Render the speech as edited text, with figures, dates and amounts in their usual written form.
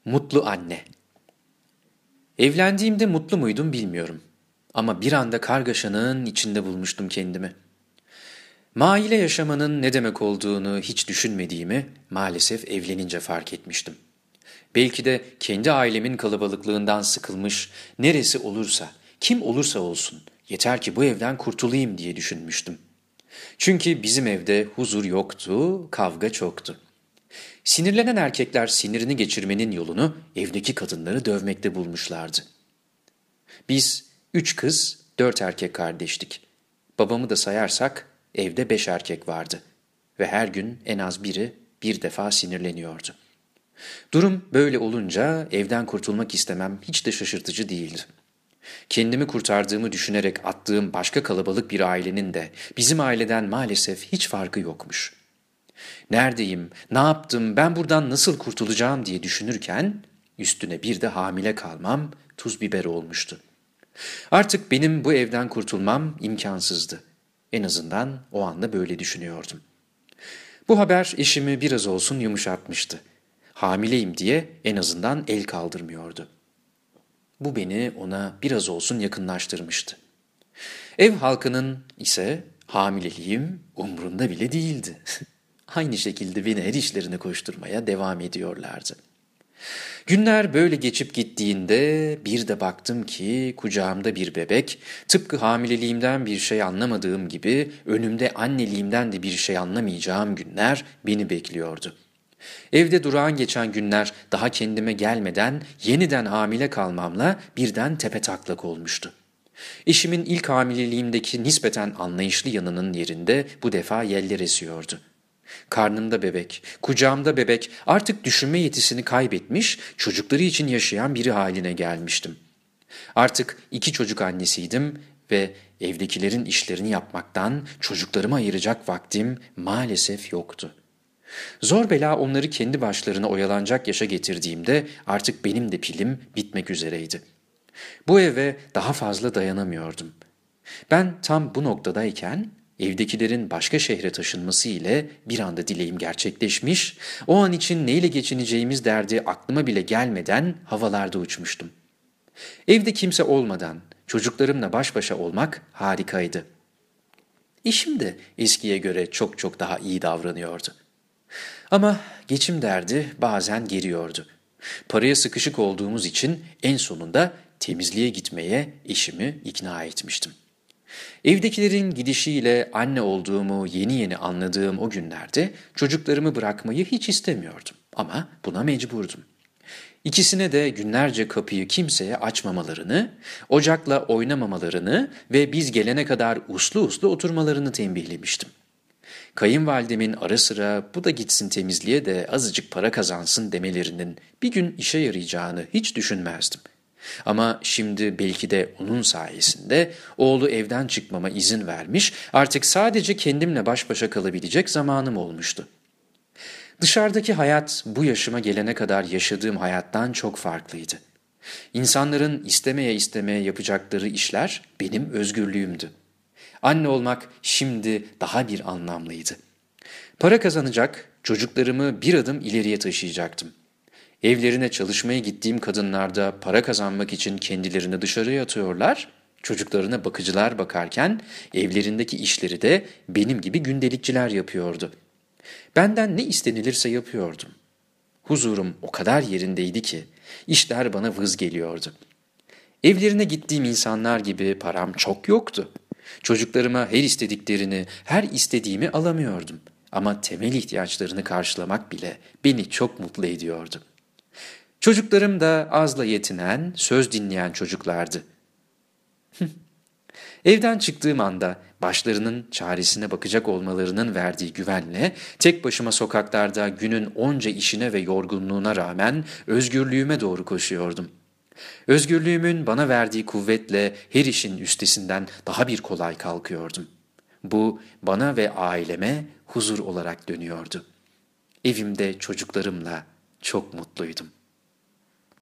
Mutlu anne. Evlendiğimde mutlu muydum bilmiyorum. Ama bir anda kargaşanın içinde bulmuştum kendimi. Maile yaşamanın ne demek olduğunu hiç düşünmediğimi maalesef evlenince fark etmiştim. Belki de kendi ailemin kalabalıklığından sıkılmış, neresi olursa, kim olursa olsun, yeter ki bu evden kurtulayım diye düşünmüştüm. Çünkü bizim evde huzur yoktu, kavga çoktu. Sinirlenen erkekler sinirini geçirmenin yolunu evdeki kadınları dövmekte bulmuşlardı. Biz 3 kız, 4 erkek kardeştik. Babamı da sayarsak evde 5 erkek vardı. Ve her gün en az biri bir defa sinirleniyordu. Durum böyle olunca evden kurtulmak istemem hiç de şaşırtıcı değildi. Kendimi kurtardığımı düşünerek attığım başka kalabalık bir ailenin de bizim aileden maalesef hiç farkı yokmuş. Neredeyim, ne yaptım, ben buradan nasıl kurtulacağım diye düşünürken üstüne bir de hamile kalmam tuz biber olmuştu. Artık benim bu evden kurtulmam imkansızdı. En azından o anda böyle düşünüyordum. Bu haber eşimi biraz olsun yumuşatmıştı. Hamileyim diye en azından el kaldırmıyordu. Bu beni ona biraz olsun yakınlaştırmıştı. Ev halkının ise hamileliğim umrunda bile değildi. Aynı şekilde beni her işlerine koşturmaya devam ediyorlardı. Günler böyle geçip gittiğinde bir de baktım ki kucağımda bir bebek, tıpkı hamileliğimden bir şey anlamadığım gibi önümde anneliğimden de bir şey anlamayacağım günler beni bekliyordu. Evde durağan geçen günler daha kendime gelmeden yeniden hamile kalmamla birden tepetaklak olmuştu. Eşimin ilk hamileliğimdeki nispeten anlayışlı yanının yerinde bu defa yeller esiyordu. Karnımda bebek, kucağımda bebek, artık düşünme yetisini kaybetmiş, çocukları için yaşayan biri haline gelmiştim. Artık 2 çocuk annesiydim ve evdekilerin işlerini yapmaktan çocuklarıma ayıracak vaktim maalesef yoktu. Zor bela onları kendi başlarına oyalanacak yaşa getirdiğimde artık benim de pilim bitmek üzereydi. Bu eve daha fazla dayanamıyordum. Ben tam bu noktadayken evdekilerin başka şehre taşınması ile bir anda dileğim gerçekleşmiş, o an için neyle geçineceğimiz derdi aklıma bile gelmeden havalarda uçmuştum. Evde kimse olmadan çocuklarımla baş başa olmak harikaydı. Eşim de eskiye göre çok çok daha iyi davranıyordu. Ama geçim derdi bazen geriyordu. Paraya sıkışık olduğumuz için en sonunda temizliğe gitmeye eşimi ikna etmiştim. Evdekilerin gidişiyle anne olduğumu yeni yeni anladığım o günlerde çocuklarımı bırakmayı hiç istemiyordum ama buna mecburdum. İkisine de günlerce kapıyı kimseye açmamalarını, ocakla oynamamalarını ve biz gelene kadar uslu uslu oturmalarını tembihlemiştim. Kayınvalidemin ara sıra bu da gitsin temizliğe de azıcık para kazansın demelerinin bir gün işe yarayacağını hiç düşünmezdim. Ama şimdi belki de onun sayesinde oğlu evden çıkmama izin vermiş, artık sadece kendimle baş başa kalabilecek zamanım olmuştu. Dışarıdaki hayat bu yaşıma gelene kadar yaşadığım hayattan çok farklıydı. İnsanların istemeye istemeye yapacakları işler benim özgürlüğümdü. Anne olmak şimdi daha bir anlamlıydı. Para kazanacak, çocuklarımı bir adım ileriye taşıyacaktım. Evlerine çalışmaya gittiğim kadınlar da para kazanmak için kendilerini dışarıya atıyorlar, çocuklarına bakıcılar bakarken evlerindeki işleri de benim gibi gündelikçiler yapıyordu. Benden ne istenilirse yapıyordum. Huzurum o kadar yerindeydi ki işler bana vız geliyordu. Evlerine gittiğim insanlar gibi param çok yoktu. Çocuklarıma her istediklerini, her istediğimi alamıyordum. Ama temel ihtiyaçlarını karşılamak bile beni çok mutlu ediyordu. Çocuklarım da azla yetinen, söz dinleyen çocuklardı. Evden çıktığım anda başlarının çaresine bakacak olmalarının verdiği güvenle tek başıma sokaklarda günün onca işine ve yorgunluğuna rağmen özgürlüğüme doğru koşuyordum. Özgürlüğümün bana verdiği kuvvetle her işin üstesinden daha bir kolay kalkıyordum. Bu bana ve aileme huzur olarak dönüyordu. Evimde çocuklarımla çok mutluydum.